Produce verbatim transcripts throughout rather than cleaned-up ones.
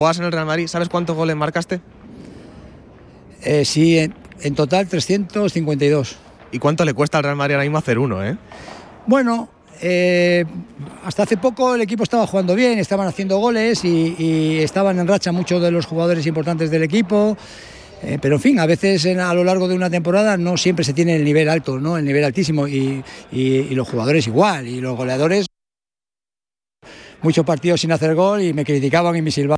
¿Juegas en el Real Madrid? ¿Sabes cuántos goles marcaste? Eh, sí, en, en total trescientos cincuenta y dos. ¿Y cuánto le cuesta al Real Madrid ahora mismo hacer uno, eh? Bueno, eh, hasta hace poco el equipo estaba jugando bien, estaban haciendo goles y, y estaban en racha muchos de los jugadores importantes del equipo. Eh, pero en fin, a veces en, a lo largo de una temporada no siempre se tiene el nivel alto, ¿no? El nivel altísimo y, y, y los jugadores igual, y los goleadores muchos partidos sin hacer gol y me criticaban y me silbaban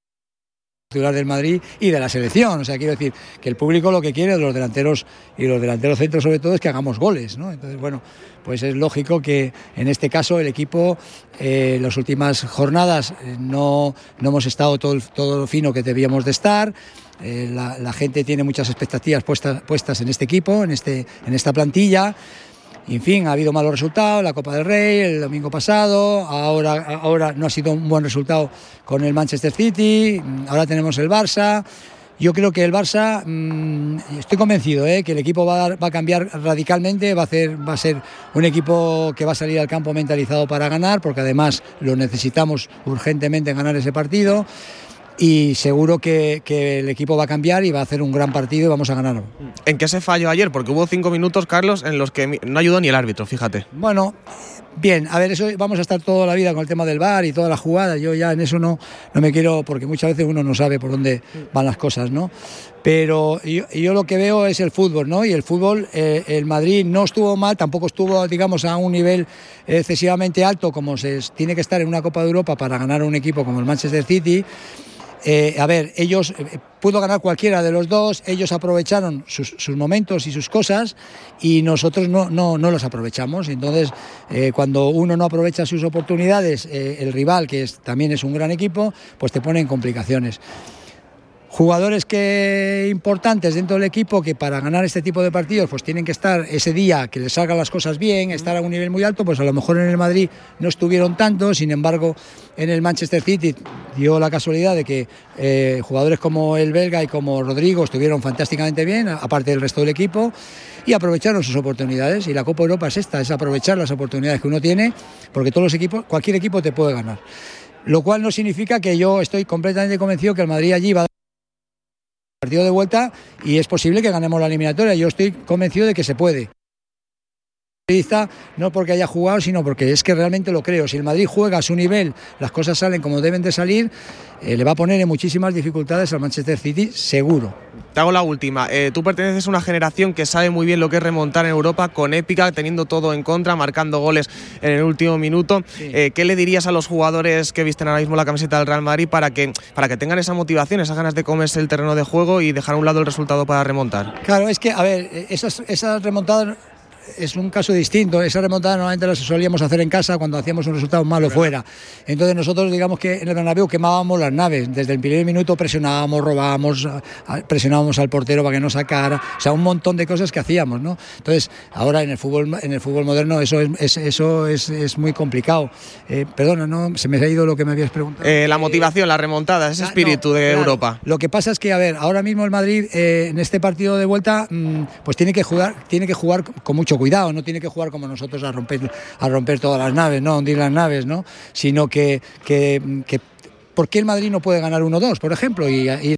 titular del Madrid y de la selección. O sea, quiero decir que el público lo que quiere de los delanteros y los delanteros centros sobre todo es que hagamos goles, ¿no? Entonces, bueno, pues es lógico que en este caso el equipo eh, en las últimas jornadas eh, no, no hemos estado todo, todo lo fino que debíamos de estar. Eh, la, la gente tiene muchas expectativas puestas, puestas en este equipo, en, este, en esta plantilla. Y, en fin, ha habido malos resultados, la Copa del Rey el domingo pasado, ahora, ahora no ha sido un buen resultado con el Manchester City, ahora tenemos el Barça. Yo creo que el Barça, mmm, estoy convencido eh, que el equipo va a, dar, va a cambiar radicalmente, va a, hacer, va a ser un equipo que va a salir al campo mentalizado para ganar, porque además lo necesitamos urgentemente en ganar ese partido. Y seguro que, que el equipo va a cambiar y va a hacer un gran partido y vamos a ganar. ¿En qué se falló ayer? Porque hubo cinco minutos, Carlos, en los que no ayudó ni el árbitro, fíjate. Bueno, bien, a ver, eso vamos a estar toda la vida con el tema del V A R y todas las jugadas. Yo ya en eso no, no me quiero, porque muchas veces uno no sabe por dónde van las cosas, ¿no? Pero yo, yo lo que veo es el fútbol, ¿no? Y el fútbol, eh, el Madrid no estuvo mal, tampoco estuvo, digamos, a un nivel excesivamente alto como se tiene que estar en una Copa de Europa para ganar a un equipo como el Manchester City. Eh, a ver, ellos, eh, pudo ganar cualquiera de los dos, ellos aprovecharon sus, sus momentos y sus cosas y nosotros no, no, no los aprovechamos. Entonces, eh, cuando uno no aprovecha sus oportunidades, eh, el rival, que es, también es un gran equipo, pues te pone en complicaciones. Jugadores que importantes dentro del equipo que para ganar este tipo de partidos pues tienen que estar ese día, que les salgan las cosas bien, estar a un nivel muy alto, pues a lo mejor en el Madrid no estuvieron tanto. Sin embargo, en el Manchester City dio la casualidad de que eh, jugadores como el belga y como Rodrigo estuvieron fantásticamente bien, aparte del resto del equipo, y aprovecharon sus oportunidades. Y la Copa Europa es esta, es aprovechar las oportunidades que uno tiene, porque todos los equipos, cualquier equipo te puede ganar. Lo cual no significa que yo estoy completamente convencido que el Madrid allí va a partido de vuelta y es posible que ganemos la eliminatoria. Yo estoy convencido de que se puede. No porque haya jugado, sino porque es que realmente lo creo. Si el Madrid juega a su nivel, las cosas salen como deben de salir, eh, le va a poner en muchísimas dificultades al Manchester City, seguro. Te hago la última. Eh, tú perteneces a una generación que sabe muy bien lo que es remontar en Europa con épica, teniendo todo en contra, marcando goles en el último minuto. Sí. Eh, ¿Qué le dirías a los jugadores que visten ahora mismo la camiseta del Real Madrid para que, para que tengan esa motivación, esas ganas de comerse el terreno de juego y dejar a un lado el resultado para remontar? Claro, es que, a ver, esas, esas remontadas es un caso distinto. Esa remontada normalmente la solíamos hacer en casa cuando hacíamos un resultado malo fuera. Entonces nosotros, digamos que en el Bernabéu quemábamos las naves. Desde el primer minuto presionábamos, robábamos, presionábamos al portero para que no sacara. O sea, un montón de cosas que hacíamos, ¿no? Entonces, ahora en el fútbol, en el fútbol moderno eso es, es eso es, es muy complicado. Eh, perdona, no, se me ha ido lo que me habías preguntado. Eh, la motivación, la remontada, ese espíritu no, de claro, Europa. Lo que pasa es que, a ver, ahora mismo el Madrid eh, en este partido de vuelta, mmm, pues tiene que jugar, tiene que jugar con mucho cuidado, no tiene que jugar como nosotros a romper a romper todas las naves, no hundir las naves, ¿no? Sino que, que, que ¿por qué el Madrid no puede ganar uno dos, por ejemplo? Y, y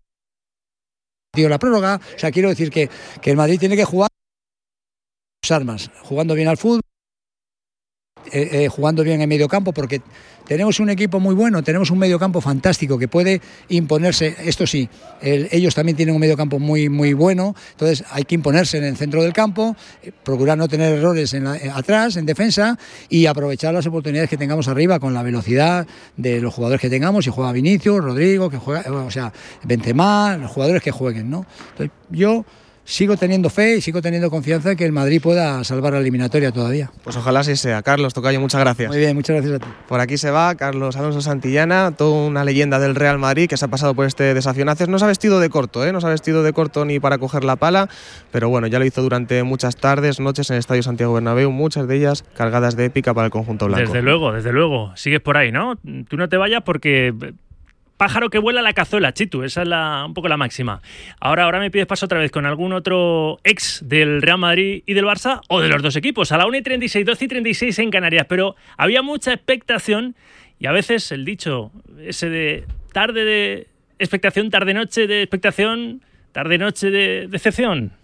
la prórroga, o sea, quiero decir que, que el Madrid tiene que jugar sus armas, jugando bien al fútbol, eh, eh, jugando bien en medio campo, porque tenemos un equipo muy bueno, tenemos un mediocampo fantástico que puede imponerse. Esto sí, el, ellos también tienen un mediocampo muy muy bueno, entonces hay que imponerse en el centro del campo, eh, procurar no tener errores en la, eh, atrás, en defensa, y aprovechar las oportunidades que tengamos arriba con la velocidad de los jugadores que tengamos. Si juega Vinicius, Rodrigo, que juega, o sea, Benzema, los jugadores que jueguen, ¿no? Entonces, yo sigo teniendo fe y sigo teniendo confianza en que el Madrid pueda salvar la eliminatoria todavía. Pues ojalá así sea. Carlos Tocayo, muchas gracias. Muy bien, muchas gracias a ti. Por aquí se va Carlos Alonso Santillana, toda una leyenda del Real Madrid que se ha pasado por este desafío Naces. No se ha vestido de corto, ¿eh? no se ha vestido de corto ni para coger la pala, pero bueno, ya lo hizo durante muchas tardes, noches en el Estadio Santiago Bernabéu, muchas de ellas cargadas de épica para el conjunto blanco. Desde luego, desde luego. Sigues por ahí, ¿no? Tú no te vayas porque pájaro que vuela la cazuela, Chitu, esa es la, un poco la máxima. Ahora, ahora me pides paso otra vez con algún otro ex del Real Madrid y del Barça, o de los dos equipos, a la una y treinta y seis, doce y treinta y seis en Canarias, pero había mucha expectación y a veces el dicho ese de tarde de expectación, tarde-noche de expectación, tarde-noche de decepción.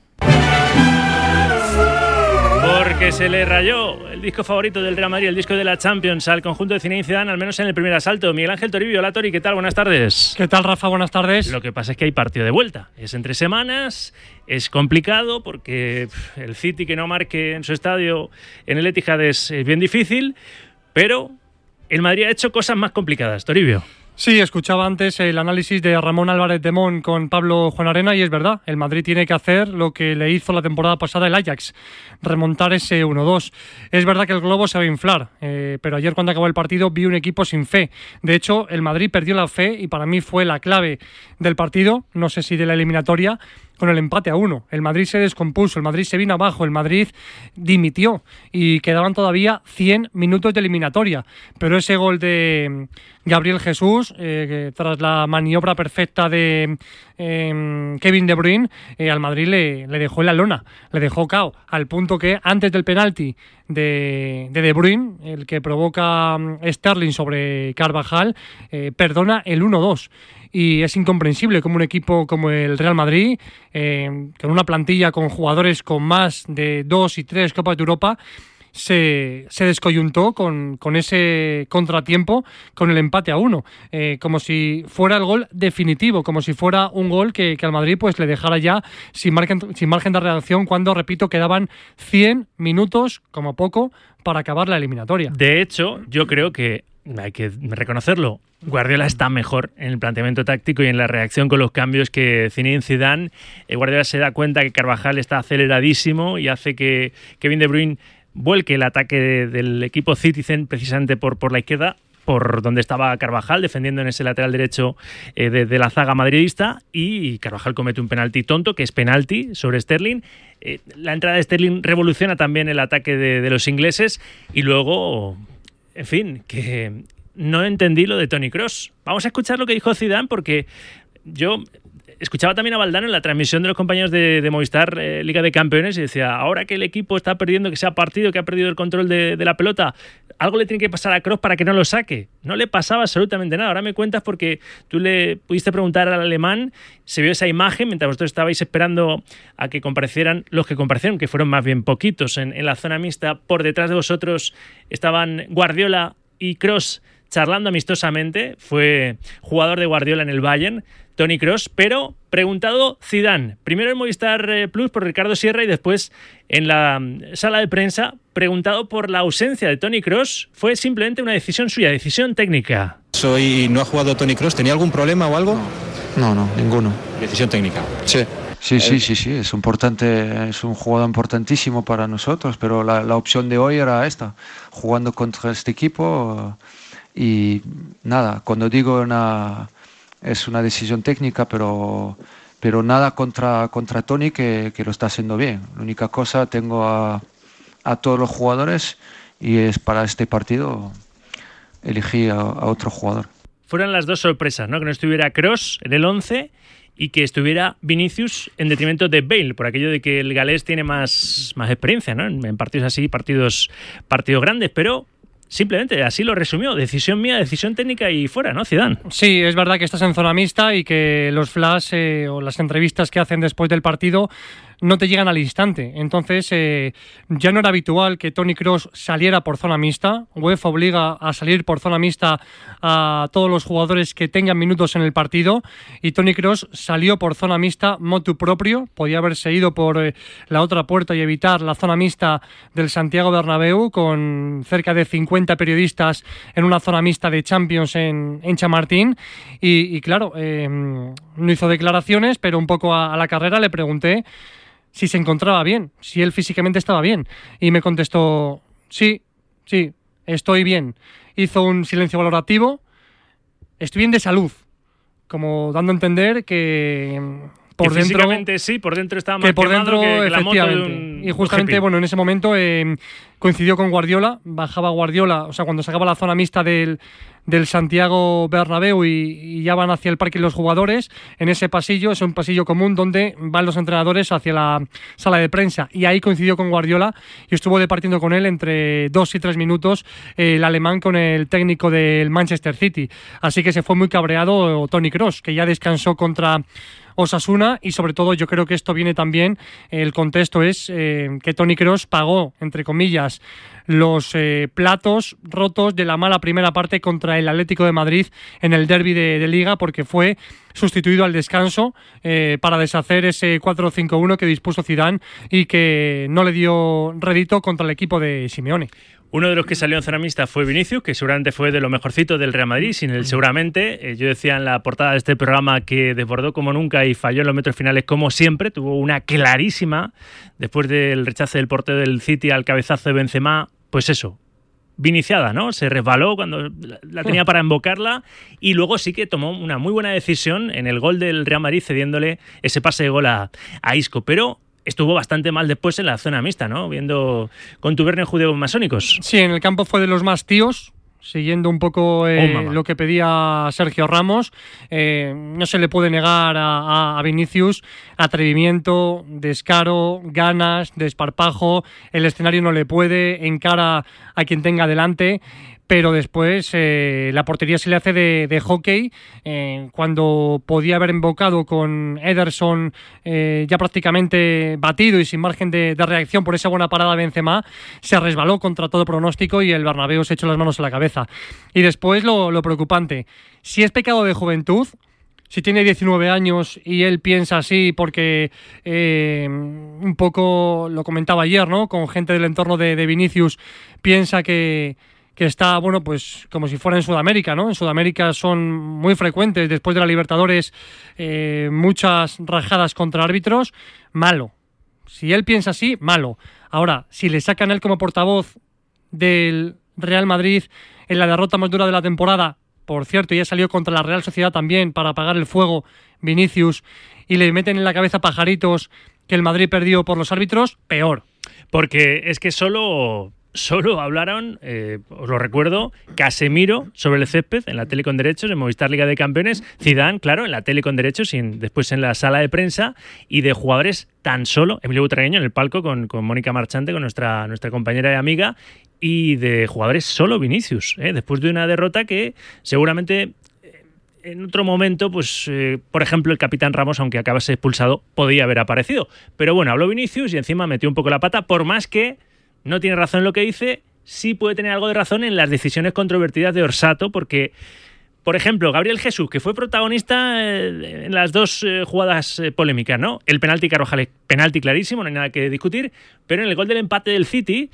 Porque se le rayó el disco favorito del Real Madrid, el disco de la Champions, al conjunto de Zinedine Zidane, al menos en el primer asalto. Miguel Ángel Toribio, hola Tori, ¿qué tal? Buenas tardes. ¿Qué tal, Rafa? Buenas tardes. Lo que pasa es que hay partido de vuelta. Es entre semanas, es complicado porque el City que no marque en su estadio en el Etihad es, es bien difícil, pero el Madrid ha hecho cosas más complicadas. Toribio. Sí, escuchaba antes el análisis de Ramón Álvarez de Mon con Pablo Juanarena y es verdad, el Madrid tiene que hacer lo que le hizo la temporada pasada el Ajax, remontar ese uno dos. Es verdad que el globo se va a inflar, eh, pero ayer cuando acabó el partido vi un equipo sin fe. De hecho, el Madrid perdió la fe y para mí fue la clave del partido, no sé si de la eliminatoria, con el empate a uno. El Madrid se descompuso, el Madrid se vino abajo, el Madrid dimitió y quedaban todavía cien minutos de eliminatoria. Pero ese gol de Gabriel Jesús, eh, que tras la maniobra perfecta de eh, Kevin De Bruyne, eh, al Madrid le, le dejó en la lona, le dejó cao, al punto que antes del penalti de De, de Bruyne, el que provoca Sterling sobre Carvajal, eh, perdona el uno dos. Y es incomprensible cómo un equipo como el Real Madrid, eh, con una plantilla con jugadores con más de dos y tres Copas de Europa, se, se descoyuntó con, con ese contratiempo, con el empate a uno, eh, como si fuera el gol definitivo, como si fuera un gol que, que al Madrid pues le dejara ya sin margen, sin margen de reacción cuando, repito, quedaban cien minutos, como poco, para acabar la eliminatoria. De hecho, yo creo que hay que reconocerlo, Guardiola está mejor en el planteamiento táctico y en la reacción con los cambios que Zinedine Zidane. Guardiola se da cuenta que Carvajal está aceleradísimo y hace que Kevin De Bruyne vuelque el ataque de, del equipo Citizen precisamente por, por la izquierda, por donde estaba Carvajal, defendiendo en ese lateral derecho eh, de, de la zaga madridista, y Carvajal comete un penalti tonto, que es penalti sobre Sterling. Eh, la entrada de Sterling revoluciona también el ataque de, de los ingleses, y luego, en fin, que no entendí lo de Toni Kroos. Vamos a escuchar lo que dijo Zidane, porque yo escuchaba también a Valdano en la transmisión de los compañeros de, de Movistar eh, Liga de Campeones y decía, ahora que el equipo está perdiendo, que se ha partido, que ha perdido el control de, de la pelota, algo le tiene que pasar a Kroos para que no lo saque. No le pasaba absolutamente nada. Ahora me cuentas porque tú le pudiste preguntar al alemán, se vio esa imagen mientras vosotros estabais esperando a que comparecieran los que comparecieron, que fueron más bien poquitos en, en la zona mixta. Por detrás de vosotros estaban Guardiola y Kroos charlando amistosamente. Fue jugador de Guardiola en el Bayern, Toni Kroos, pero preguntado Zidane, primero en Movistar Plus por Ricardo Sierra y después en la sala de prensa, preguntado por la ausencia de Toni Kroos. Fue simplemente una decisión suya, decisión técnica. Soy, ¿no ha jugado Toni Kroos? ¿Tenía algún problema o algo? No, no, ninguno. Decisión técnica. Sí. Sí, sí, sí, sí, es importante, es un jugador importantísimo para nosotros, pero la, la opción de hoy era esta, jugando contra este equipo. Y nada, cuando digo una, es una decisión técnica, pero, pero nada contra, contra Toni, que, que lo está haciendo bien. La única cosa, tengo a, a todos los jugadores y es para este partido elegí a, a otro jugador. Fueron las dos sorpresas, ¿no? Que no estuviera Kroos en el once y que estuviera Vinicius en detrimento de Bale, por aquello de que el galés tiene más, más experiencia, ¿no? En, en partidos así, partidos, partidos grandes, pero simplemente así lo resumió, decisión mía, decisión técnica y fuera, ¿no, Zidane? Sí, es verdad que estás en zona mixta y que los flash eh, o las entrevistas que hacen después del partido no te llegan al instante. Entonces, eh, ya no era habitual que Toni Kroos saliera por zona mixta. UEFA obliga a salir por zona mixta a todos los jugadores que tengan minutos en el partido. Y Toni Kroos salió por zona mixta motu propio. Podía haberse ido por eh, la otra puerta y evitar la zona mixta del Santiago Bernabéu, con cerca de cincuenta periodistas en una zona mixta de Champions en, en Chamartín. Y, y claro, eh, no hizo declaraciones, pero un poco a, a la carrera le pregunté si se encontraba bien, si él físicamente estaba bien. Y me contestó, sí, sí, estoy bien. Hizo un silencio valorativo, estoy bien de salud, como dando a entender que por que dentro, físicamente sí, por dentro estaba más que por dentro, que, que la moto de efectivamente. un y justamente, hippie. Bueno, en ese momento eh, coincidió con Guardiola, bajaba Guardiola, o sea, cuando sacaba la zona mixta del, del Santiago Bernabéu y, y ya van hacia el parque los jugadores, en ese pasillo, es un pasillo común donde van los entrenadores hacia la sala de prensa, y ahí coincidió con Guardiola y estuvo departiendo con él entre dos y tres minutos eh, el alemán con el técnico del Manchester City, así que se fue muy cabreado Toni Kroos, que ya descansó contra Osasuna, y sobre todo yo creo que esto viene también, el contexto es eh, que Toni Kroos pagó, entre comillas, los eh, platos rotos de la mala primera parte contra el Atlético de Madrid en el derbi de, de Liga, porque fue sustituido al descanso eh, para deshacer ese cuatro cinco uno que dispuso Zidane y que no le dio rédito contra el equipo de Simeone. Uno de los que salió en zona mixta fue Vinicius, que seguramente fue de lo mejorcito del Real Madrid, sin él seguramente. Eh, yo decía en la portada de este programa que desbordó como nunca y falló en los metros finales como siempre. Tuvo una clarísima, después del rechace del portero del City al cabezazo de Benzema, pues eso, viniciada, ¿no? Se resbaló cuando la tenía para embocarla y luego sí que tomó una muy buena decisión en el gol del Real Madrid, cediéndole ese pase de gol a, a Isco. Pero estuvo bastante mal después en la zona mixta, ¿no? Viendo contubernios judeo-masónicos. Sí, en el campo fue de los más tíos, siguiendo un poco eh, oh, lo que pedía Sergio Ramos. Eh, no se le puede negar a, a Vinicius atrevimiento, descaro, ganas, desparpajo. El escenario no le puede, encara a quien tenga delante. Pero después eh, la portería se le hace de, de hockey, eh, cuando podía haber embocado con Ederson eh, ya prácticamente batido y sin margen de, de reacción por esa buena parada de Benzema, se resbaló contra todo pronóstico y el Bernabéu se echó las manos en la cabeza. Y después lo, lo preocupante, si es pecado de juventud, si tiene diecinueve años y él piensa así porque eh, un poco lo comentaba ayer, ¿no? Con gente del entorno de, de Vinicius, piensa que que está, bueno, pues como si fuera en Sudamérica, ¿no? En Sudamérica son muy frecuentes, después de la Libertadores, eh, muchas rajadas contra árbitros. Malo. Si él piensa así, malo. Ahora, si le sacan a él como portavoz del Real Madrid en la derrota más dura de la temporada, por cierto, ya salió contra la Real Sociedad también para apagar el fuego Vinicius, y le meten en la cabeza pajaritos que el Madrid perdió por los árbitros, peor. Porque es que solo... Solo hablaron, eh, os lo recuerdo, Casemiro sobre el césped en la tele con derechos, en Movistar Liga de Campeones, Zidane, claro, en la tele con derechos y en, después en la sala de prensa, y de jugadores tan solo, Emilio Butragueño en el palco con, con Mónica Marchante, con nuestra, nuestra compañera y amiga, y de jugadores solo Vinicius, ¿eh? Después de una derrota que seguramente en otro momento, pues eh, por ejemplo el capitán Ramos, aunque acabase expulsado, podía haber aparecido. Pero bueno, habló Vinicius y encima metió un poco la pata, por más que no tiene razón en lo que dice, sí puede tener algo de razón en las decisiones controvertidas de Orsato, porque, por ejemplo, Gabriel Jesús, que fue protagonista eh, en las dos eh, jugadas eh, polémicas, ¿no? El penalti Carvajal es penalti clarísimo, no hay nada que discutir, pero en el gol del empate del City,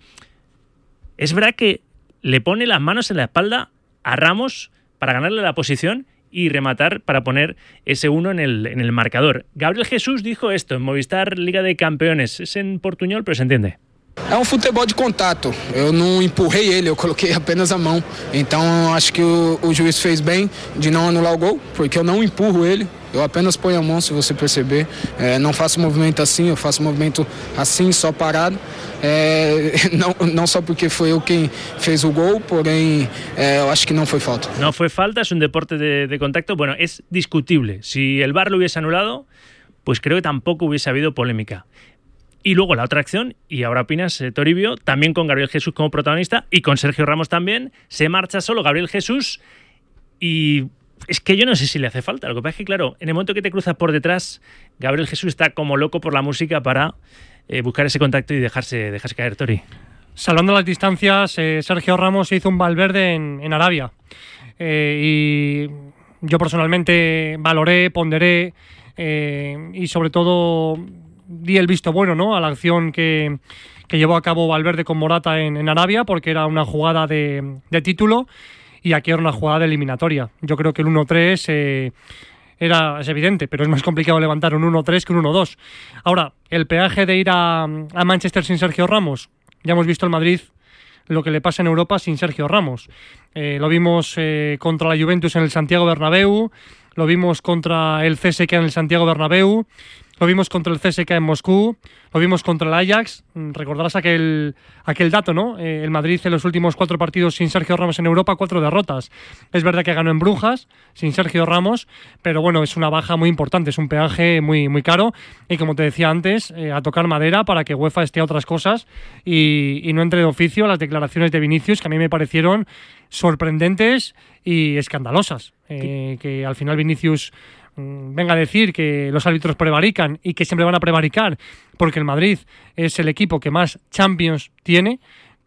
es verdad que le pone las manos en la espalda a Ramos para ganarle la posición y rematar para poner ese uno en el, en el marcador. Gabriel Jesús dijo esto en Movistar Liga de Campeones, es en portuñol, pero se entiende. É um futebol de contato, eu não empurrei ele, eu coloquei apenas a mão, então acho que o, o juiz fez bem de não anular o gol, porque eu não empurro ele, eu apenas ponho a mão, se você perceber, é, não faço movimento assim, eu faço movimento assim, só parado, é, não, não só porque foi eu quem fez o gol, porém é, eu acho que não foi falta. No fue falta, es un deporte de, de contacto, bueno, es discutible, si el V A R lo hubiese anulado, pues creo que tampoco hubiese habido polémica. Y luego la otra acción, y ahora opinas, eh, Toribio, también con Gabriel Jesús como protagonista y con Sergio Ramos también, se marcha solo Gabriel Jesús y es que yo no sé si le hace falta. Lo que pasa es que, claro, en el momento que te cruzas por detrás, Gabriel Jesús está como loco por la música para eh, buscar ese contacto y dejarse, dejarse caer, Tori. Salvando las distancias, eh, Sergio Ramos hizo un Valverde en, en Arabia. Eh, y yo personalmente valoré, ponderé eh, y sobre todo di el visto bueno, ¿no?, a la acción que, que llevó a cabo Valverde con Morata en, en Arabia, porque era una jugada de, de título y aquí era una jugada de eliminatoria. Yo creo que el uno tres eh, era, es evidente, pero es más complicado levantar un uno tres que un uno dos. Ahora, el peaje de ir a, a Manchester sin Sergio Ramos, ya hemos visto el Madrid lo que le pasa en Europa sin Sergio Ramos. Eh, lo vimos eh, contra la Juventus en el Santiago Bernabéu, lo vimos contra el C S K en el Santiago Bernabéu, lo vimos contra el C S K A en Moscú, lo vimos contra el Ajax. Recordarás aquel, aquel dato, ¿no? Eh, el Madrid en los últimos cuatro partidos sin Sergio Ramos en Europa, cuatro derrotas. Es verdad que ganó en Brujas, sin Sergio Ramos, pero bueno, es una baja muy importante, es un peaje muy, muy caro. Y como te decía antes, eh, a tocar madera para que UEFA esté a otras cosas y, y no entre de oficio las declaraciones de Vinicius, que a mí me parecieron sorprendentes y escandalosas. Eh, que al final Vinicius venga a decir que los árbitros prevarican y que siempre van a prevaricar porque el Madrid es el equipo que más Champions tiene,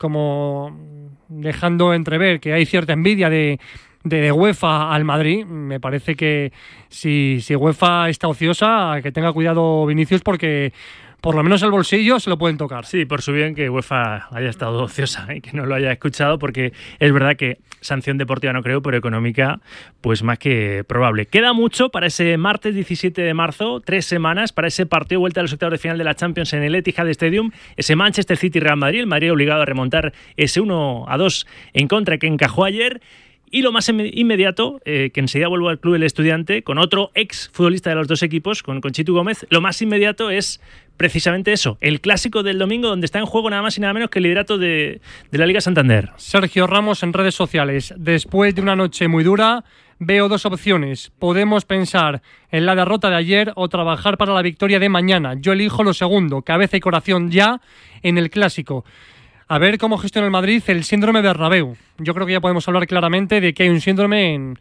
como dejando entrever que hay cierta envidia de, de, de UEFA al Madrid. Me parece que si, si UEFA está ociosa, que tenga cuidado Vinicius, porque por lo menos el bolsillo se lo pueden tocar. Sí, por su bien que UEFA haya estado ociosa y que no lo haya escuchado, porque es verdad que sanción deportiva no creo, pero económica pues más que probable. Queda mucho para ese martes diecisiete de marzo, tres semanas para ese partido vuelta a los octavos de final de la Champions en el Etihad Stadium, ese Manchester City-Real Madrid, el Madrid obligado a remontar ese uno a dos en contra que encajó ayer. Y lo más inmediato, eh, que enseguida vuelvo al Club del Estudiante, con otro ex futbolista de los dos equipos, con, con Chitu Gómez, lo más inmediato es precisamente eso, el clásico del domingo, donde está en juego nada más y nada menos que el liderato de, de la Liga Santander. Sergio Ramos en redes sociales: después de una noche muy dura, veo dos opciones. Podemos pensar en la derrota de ayer o trabajar para la victoria de mañana. Yo elijo lo segundo, cabeza y corazón ya en el clásico. A ver cómo gestiona el Madrid el síndrome Bernabéu. Yo creo que ya podemos hablar claramente de que hay un síndrome en,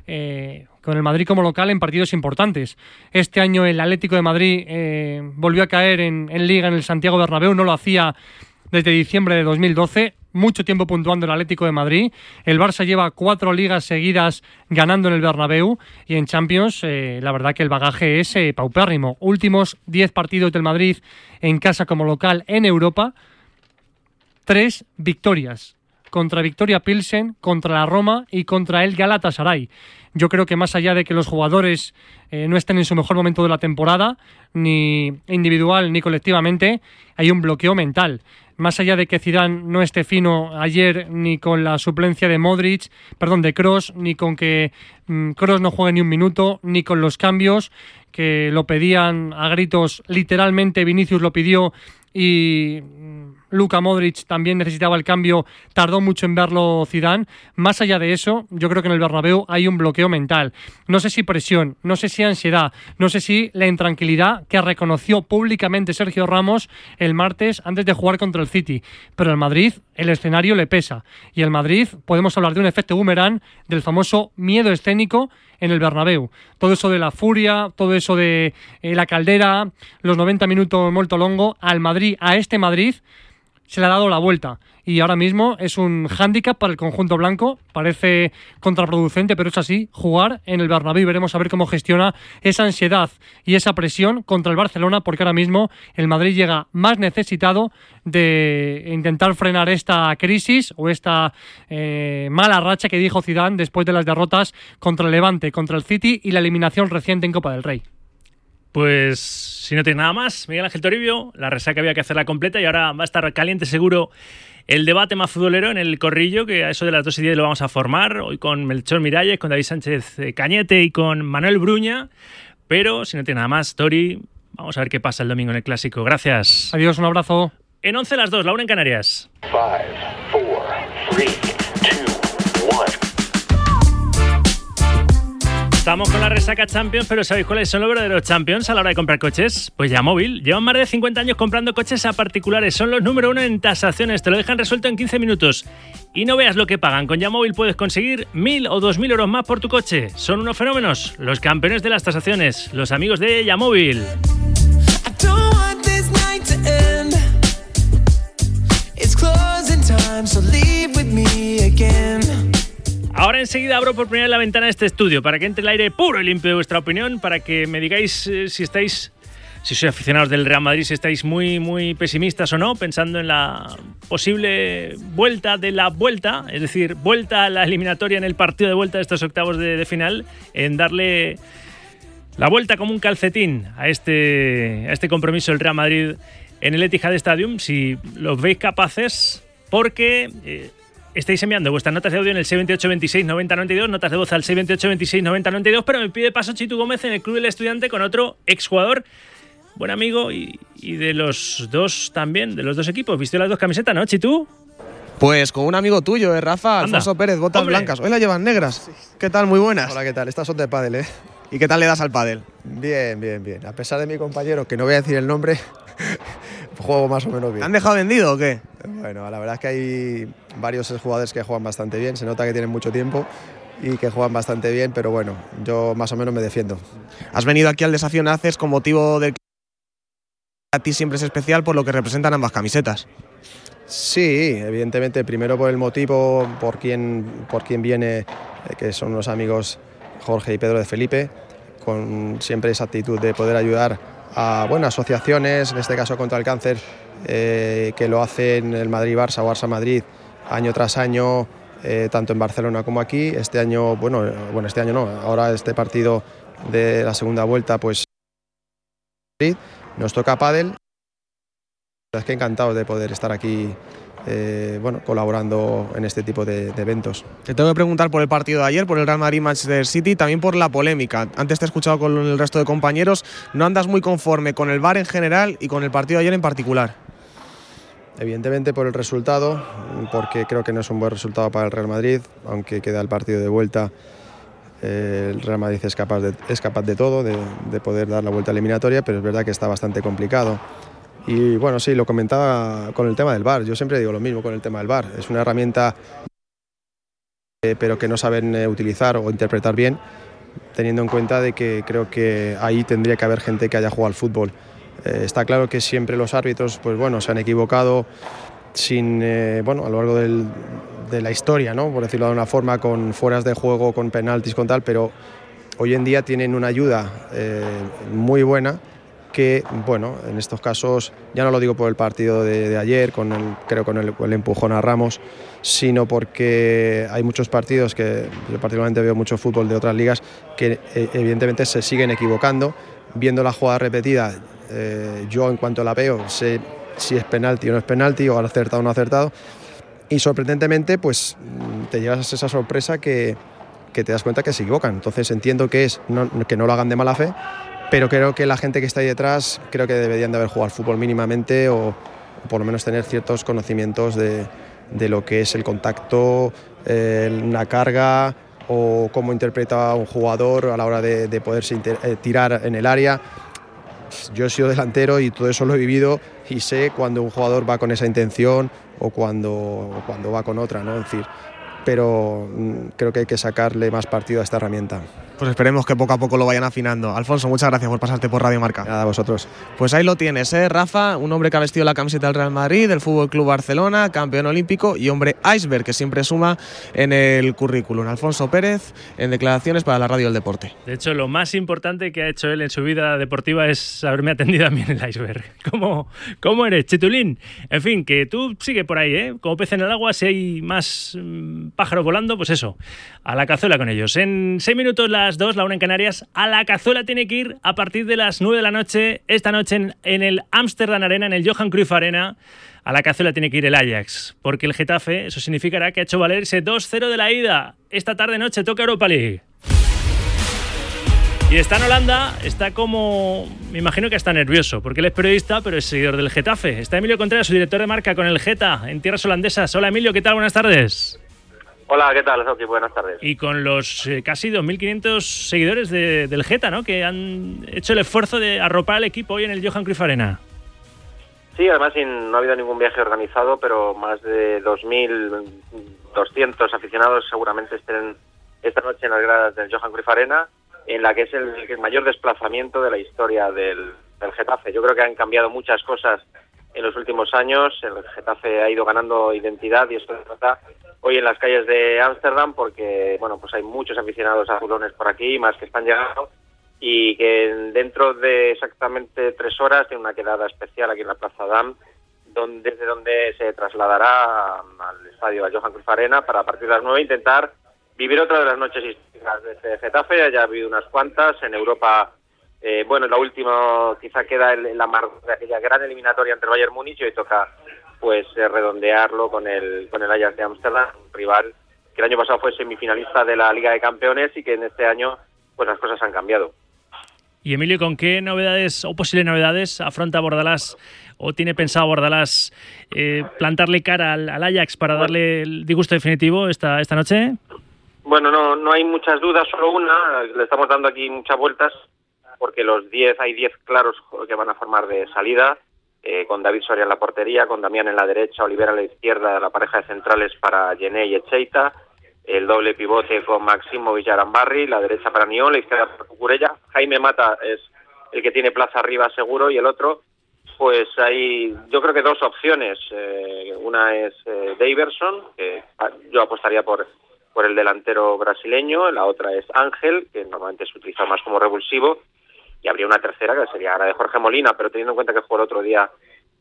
eh, con el Madrid como local en partidos importantes. Este año el Atlético de Madrid eh, volvió a caer en, en Liga en el Santiago Bernabéu. No lo hacía desde diciembre de dos mil doce. Mucho tiempo puntuando el Atlético de Madrid. El Barça lleva cuatro ligas seguidas ganando en el Bernabéu. Y en Champions, eh, la verdad que el bagaje es eh, paupérrimo. Últimos diez partidos del Madrid en casa como local en Europa. Tres victorias, contra Victoria Pilsen, contra la Roma y contra el Galatasaray. Yo creo que más allá de que los jugadores eh, no estén en su mejor momento de la temporada, ni individual ni colectivamente, hay un bloqueo mental. Más allá de que Zidane no esté fino ayer ni con la suplencia de Modric, perdón, de Kroos, ni con que mmm, Kroos no juegue ni un minuto, ni con los cambios, que lo pedían a gritos, literalmente Vinicius lo pidió y Luka Modric también necesitaba el cambio, tardó mucho en verlo Zidane. Más allá de eso, yo creo que en el Bernabéu hay un bloqueo mental. No sé si presión, no sé si ansiedad, no sé si la intranquilidad que reconoció públicamente Sergio Ramos el martes antes de jugar contra el City. Pero al Madrid el escenario le pesa. Y el Madrid podemos hablar de un efecto boomerang, del famoso miedo escénico en el Bernabéu. Todo eso de la furia, todo eso de eh, la caldera, los noventa minutos molto longo, al Madrid, a este Madrid, se le ha dado la vuelta. Y ahora mismo es un hándicap para el conjunto blanco. Parece contraproducente, pero es así. Jugar en el Bernabéu y veremos a ver cómo gestiona esa ansiedad y esa presión contra el Barcelona, porque ahora mismo el Madrid llega más necesitado de intentar frenar esta crisis o esta eh, mala racha que dijo Zidane después de las derrotas contra el Levante, contra el City y la eliminación reciente en Copa del Rey. Pues si no tiene nada más, Miguel Ángel Toribio, la resaca había que hacerla completa y ahora va a estar caliente seguro el debate más futbolero en el corrillo, que a eso de las dos y diez lo vamos a formar, hoy con Melchor Miralles, con David Sánchez Cañete y con Manuel Bruña, pero si no tiene nada más, Tori, vamos a ver qué pasa el domingo en el Clásico. Gracias. Adiós, un abrazo. En once las dos, la una en Canarias. five, four, three, two, one. Estamos con la resaca Champions, pero ¿sabéis cuáles son los verdaderos Champions a la hora de comprar coches? Pues Yamóvil. Llevan más de cincuenta años comprando coches a particulares. Son los número uno en tasaciones. Te lo dejan resuelto en quince minutos. Y no veas lo que pagan. Con Yamóvil puedes conseguir mil o dos mil euros más por tu coche. Son unos fenómenos. Los campeones de las tasaciones. Los amigos de Yamóvil. Ahora enseguida abro por primera vez la ventana de este estudio para que entre el aire puro y limpio de vuestra opinión, para que me digáis eh, si estáis, si sois aficionados del Real Madrid, si estáis muy, muy pesimistas o no, pensando en la posible vuelta de la vuelta, es decir, vuelta a la eliminatoria en el partido de vuelta de estos octavos de, de final, en darle la vuelta como un calcetín a este, a este compromiso del Real Madrid en el Etihad Stadium, si los veis capaces, porque... Eh, estáis enviando vuestras notas de audio en el seis dos ocho, veintiséis, noventa, noventa y dos, notas de voz al seis dos ocho, veintiséis, noventa, noventa y dos, pero me pide paso Chitu Gómez en el Club del Estudiante con otro exjugador buen amigo y, y de los dos también, de los dos equipos. ¿Vistió las dos camisetas, no, Chitu? Pues con un amigo tuyo, eh, Rafa, Anda. Alfonso Pérez, botas Hombre. blancas. Hoy las llevan negras. ¿Qué tal? Muy buenas. Hola, ¿qué tal? Estas son de pádel, ¿eh? ¿Y qué tal le das al pádel? Bien, bien, bien. A pesar de mi compañero, que no voy a decir el nombre, juego más o menos ¿Te bien. han dejado vendido o qué? Bueno, la verdad es que hay varios jugadores que juegan bastante bien. Se nota que tienen mucho tiempo y que juegan bastante bien, pero bueno, yo más o menos me defiendo. Has venido aquí al Desafío Naces con motivo del que a ti siempre es especial por lo que representan ambas camisetas. Sí, evidentemente, primero por el motivo, por quién, por quién viene, eh, que son los amigos Jorge y Pedro de Felipe, con siempre esa actitud de poder ayudar a bueno, asociaciones, en este caso contra el cáncer, eh, que lo hacen el Madrid-Barça o Barça-Madrid año tras año, eh, tanto en Barcelona como aquí. Este año, bueno, eh, bueno, este año no, ahora este partido de la segunda vuelta, pues nos toca pádel. Es que encantados de poder estar aquí eh, bueno, colaborando en este tipo de, de eventos. Te tengo que preguntar por el partido de ayer, por el Real Madrid-Manchester City, también por la polémica. Antes te he escuchado con el resto de compañeros. ¿No andas muy conforme con el V A R en general y con el partido de ayer en particular? Evidentemente por el resultado, porque creo que no es un buen resultado para el Real Madrid, aunque queda el partido de vuelta. Eh, el Real Madrid es capaz de, es capaz de todo, de, de poder dar la vuelta eliminatoria, pero es verdad que está bastante complicado. Y bueno, sí, lo comentaba con el tema del V A R. Yo siempre digo lo mismo con el tema del V A R. Es una herramienta, eh, pero que no saben eh, utilizar o interpretar bien, teniendo en cuenta de que creo que ahí tendría que haber gente que haya jugado al fútbol. Eh, está claro que siempre los árbitros, pues bueno, se han equivocado sin, eh, bueno, a lo largo del, de la historia, ¿no? Por decirlo de una forma, con fueras de juego, con penaltis, con tal, pero hoy en día tienen una ayuda eh, muy buena. Que, bueno, en estos casos, ya no lo digo por el partido de, de ayer, con el, creo con el, el empujón a Ramos, sino porque hay muchos partidos que yo particularmente veo mucho fútbol de otras ligas que eh, evidentemente se siguen equivocando, viendo la jugada repetida, eh, yo en cuanto la veo sé si es penalti o no es penalti, o acertado o no acertado, y sorprendentemente pues te llevas esa sorpresa que, que te das cuenta que se equivocan. Entonces entiendo que es no, que no lo hagan de mala fe, pero creo que la gente que está ahí detrás creo que deberían de haber jugado al fútbol mínimamente, o, o por lo menos tener ciertos conocimientos de, de lo que es el contacto, eh, una carga, o cómo interpreta un jugador a la hora de, de poderse inter, eh, tirar en el área. Yo he sido delantero y todo eso lo he vivido y sé cuando un jugador va con esa intención o cuando, o cuando va con otra, ¿no? Es decir, pero mm, creo que hay que sacarle más partido a esta herramienta. Pues esperemos que poco a poco lo vayan afinando. Alfonso, muchas gracias por pasarte por Radio Marca. Nada, a vosotros. Pues ahí lo tienes, ¿eh? Rafa, un hombre que ha vestido la camiseta del Real Madrid, del Fútbol Club Barcelona, campeón olímpico, y hombre iceberg, que siempre suma en el currículum. Alfonso Pérez, en declaraciones para la Radio del Deporte. De hecho, lo más importante que ha hecho él en su vida deportiva es haberme atendido a mí en el iceberg. ¿Cómo, cómo eres, Chitulín? En fin, que tú sigue por ahí, ¿eh? Como pez en el agua, si hay más mmm, pájaros volando, pues eso, a la cazuela con ellos. En seis minutos las dos, la una en Canarias, a la cazuela tiene que ir a partir de las nueve de la noche, esta noche en, en el Amsterdam Arena, en el Johan Cruyff Arena. A la cazuela tiene que ir el Ajax, porque el Getafe, eso significará que ha hecho valer ese dos cero de la ida. Esta tarde-noche toca Europa League. Y está en Holanda, está como... Me imagino que está nervioso, porque él es periodista, pero es seguidor del Getafe. Está Emilio Contreras, su director de marca con el Geta, en tierras holandesas. Hola Emilio, ¿qué tal? Buenas tardes. Hola, ¿qué tal, Soki? Buenas tardes. Y con los eh, casi dos mil quinientos seguidores de, del Geta, ¿no? Que han hecho el esfuerzo de arropar al equipo hoy en el Johan Cruyff Arena. Sí, además sin, no ha habido ningún viaje organizado, pero más de dos mil doscientos aficionados seguramente estén esta noche en las gradas del Johan Cruyff Arena, en la que es el, el mayor desplazamiento de la historia del, del Getafe. Yo creo que han cambiado muchas cosas en los últimos años. El Getafe ha ido ganando identidad y esto se nota hoy en las calles de Ámsterdam, porque bueno, pues hay muchos aficionados azulones por aquí, más que están llegando, y que dentro de exactamente tres horas tiene una quedada especial aquí en la Plaza Dam, donde, desde donde se trasladará al estadio, al Johan Cruyff Arena, para a partir de las nueve intentar vivir otra de las noches históricas de este Getafe. Ya ha habido unas cuantas en Europa. Eh, bueno, la última quizá queda el, la mar de aquella gran eliminatoria entre Bayern Múnich, y hoy toca pues eh, redondearlo con el con el Ajax de Ámsterdam, un rival que el año pasado fue semifinalista de la Liga de Campeones y que en este año pues las cosas han cambiado. Y Emilio, ¿con qué novedades o posibles novedades afronta Bordalás o tiene pensado Bordalás eh, plantarle cara al, al Ajax para darle el disgusto definitivo esta, esta noche? Bueno, no, no hay muchas dudas, solo una. Le estamos dando aquí muchas vueltas porque los diez, hay diez claros que van a formar de salida, eh, con David Soria en la portería, con Damián en la derecha, Olivera en la izquierda, la pareja de centrales para Yené y Echeita, el doble pivote con Maximovic y Arambarri, la derecha para Niol, la izquierda para Cucurella. Jaime Mata es el que tiene plaza arriba seguro, y el otro, pues hay, yo creo que dos opciones. Eh, una es eh, Daverson, que yo apostaría por, por el delantero brasileño, la otra es Ángel, que normalmente se utiliza más como revulsivo, y habría una tercera que sería la de Jorge Molina, pero teniendo en cuenta que jugó el otro día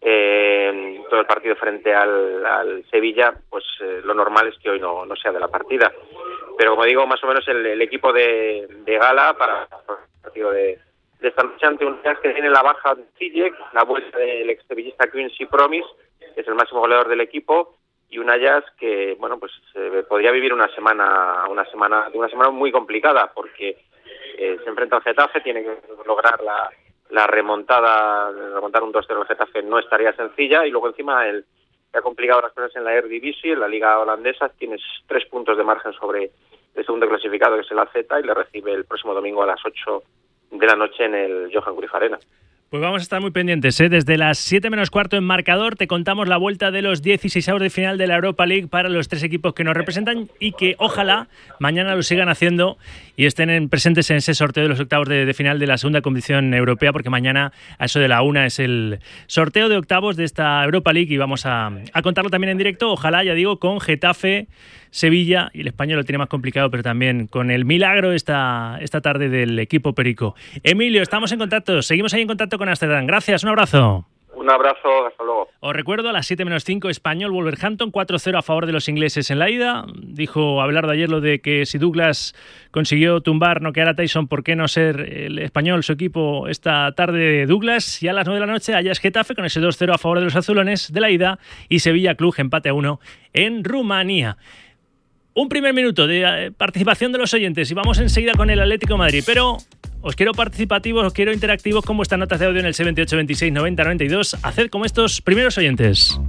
eh, todo el partido frente al, al Sevilla, pues eh, lo normal es que hoy no, no sea de la partida. Pero como digo, más o menos el, el equipo de, de gala para el partido de, de esta noche ante un Ajax que tiene la baja de Ziyech, la vuelta del ex sevillista Quincy Promise, que es el máximo goleador del equipo, y un Ajax que, bueno, pues eh, podría vivir una semana, una semana, una semana muy complicada, porque eh, se enfrenta al Getafe, tiene que lograr la La remontada, remontar un dos cero al Getafe no estaría sencilla, y luego encima el que ha complicado las cosas en la Eredivisie, en la liga holandesa, tienes tres puntos de margen sobre el segundo clasificado, que es el A Z, y le recibe el próximo domingo a las ocho de la noche en el Johan Cruyff Arena. Pues vamos a estar muy pendientes, ¿eh? Desde las siete menos cuarto en marcador te contamos la vuelta de los dieciseisavos de final de la Europa League para los tres equipos que nos representan y que ojalá mañana lo sigan haciendo y estén en, presentes en ese sorteo de los octavos de, de final de la segunda competición europea, porque mañana a eso de la una es el sorteo de octavos de esta Europa League y vamos a, a contarlo también en directo, ojalá, ya digo, con Getafe, Sevilla, y el Español lo tiene más complicado, pero también con el milagro esta, esta tarde del equipo perico. Emilio, estamos en contacto, seguimos ahí en contacto con Ámsterdam. Gracias, un abrazo. Un abrazo, hasta luego. Os recuerdo, a las siete menos cinco, Español Wolverhampton, cuatro cero a favor de los ingleses en la ida. Dijo Abelardo ayer lo de que si Douglas consiguió tumbar, noquear a Tyson, ¿por qué no ser el Español, su equipo, esta tarde de Douglas? Y a las nueve de la noche, allá es Getafe con ese dos cero a favor de los azulones de la ida, y Sevilla Club empate a uno en Rumanía. Un primer minuto de participación de los oyentes y vamos enseguida con el Atlético de Madrid, pero os quiero participativos, os quiero interactivos con vuestras notas de audio en el seis ocho veintiséis noventa noventa y dos. Haced como estos primeros oyentes.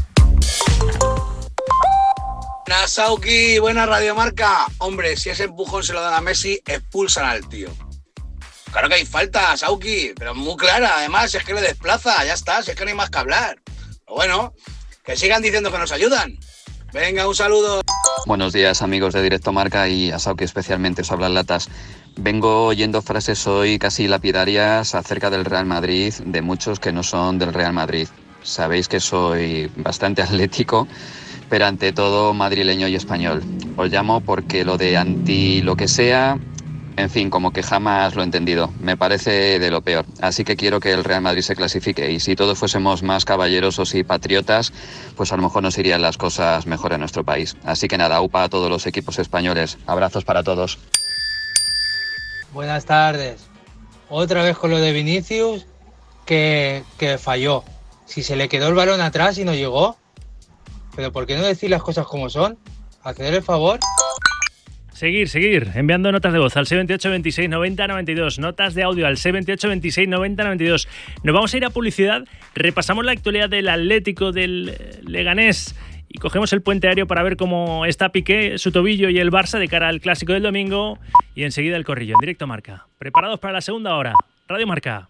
Buenas, Sauki, buena radiomarca. Hombre, si ese empujón se lo dan a Messi, expulsan al tío. Claro que hay falta, Sauki, pero muy clara. Además, si es que le desplaza, ya está, si es que no hay más que hablar. Pero bueno, que sigan diciendo que nos ayudan. Venga, un saludo. Buenos días, amigos de Directo Marca, y a Sauki especialmente, os hablan latas. Vengo oyendo frases hoy casi lapidarias acerca del Real Madrid, de muchos que no son del Real Madrid. Sabéis que soy bastante atlético, pero ante todo madrileño y español. Os llamo porque lo de anti lo que sea, en fin, como que jamás lo he entendido. Me parece de lo peor. Así que quiero que el Real Madrid se clasifique. Y si todos fuésemos más caballerosos y patriotas, pues a lo mejor nos irían las cosas mejor en nuestro país. Así que nada, upa a todos los equipos españoles. Abrazos para todos. Buenas tardes. Otra vez con lo de Vinicius, que, que falló. Si se le quedó el balón atrás y no llegó. Pero ¿por qué no decir las cosas como son? Hacer el favor. Seguir, seguir, enviando notas de voz al seis ocho veintiséis noventa noventa y dos, notas de audio al seis ocho veintiséis noventa noventa y dos. Nos vamos a ir a publicidad, repasamos la actualidad del Atlético, del Leganés, y cogemos el puente aéreo para ver cómo está Piqué, su tobillo y el Barça de cara al clásico del domingo, y enseguida el corrillo, en Directo Marca. Preparados para la segunda hora. Radio Marca.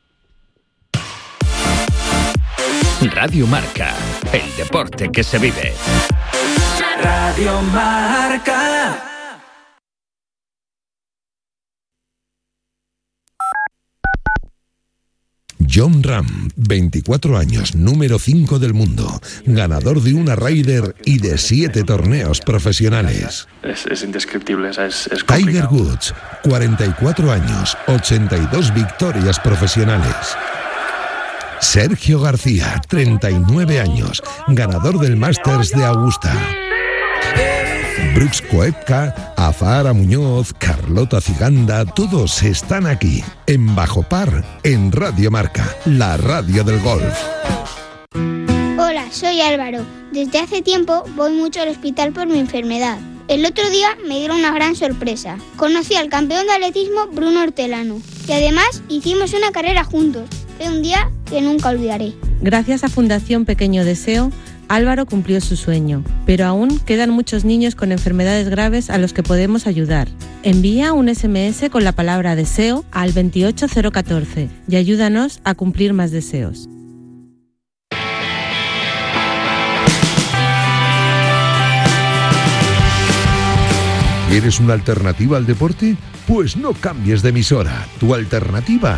Radio Marca, el deporte que se vive. Radio Marca. John Ram, veinticuatro años, número cinco del mundo, ganador de una Ryder y de siete torneos profesionales. Es, es indescriptible, es, es Tiger Woods, cuarenta y cuatro años, ochenta y dos victorias profesionales. Sergio García, treinta y nueve años, ganador del Masters de Augusta. Brooks Koepka, Azahara Muñoz, Carlota Ciganda, todos están aquí, en Bajo Par, en Radio Marca, la radio del golf. Hola, soy Álvaro. Desde hace tiempo voy mucho al hospital por mi enfermedad. El otro día me dieron una gran sorpresa. Conocí al campeón de atletismo Bruno Hortelano y además hicimos una carrera juntos. Fue un día que nunca olvidaré. Gracias a Fundación Pequeño Deseo, Álvaro cumplió su sueño, pero aún quedan muchos niños con enfermedades graves a los que podemos ayudar. Envía un ese eme ese con la palabra deseo al veintiocho cero catorce y ayúdanos a cumplir más deseos. ¿Quieres una alternativa al deporte? Pues no cambies de emisora. Tu alternativa